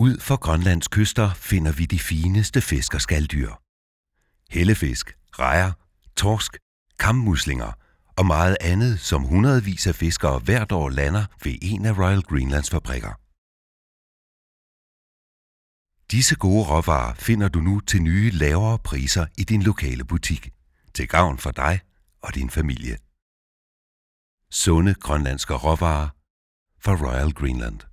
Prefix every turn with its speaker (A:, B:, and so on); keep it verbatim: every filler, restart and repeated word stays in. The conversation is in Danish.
A: Ud for Grønlands kyster finder vi de fineste fisk og skaldyr. Hellefisk, rejer, torsk, kammuslinger og meget andet, som hundredvis af fiskere hvert år lander ved en af Royal Greenlands fabrikker. Disse gode råvarer finder du nu til nye lavere priser i din lokale butik, til gavn for dig og din familie. Sunde grønlandske råvarer fra Royal Greenland.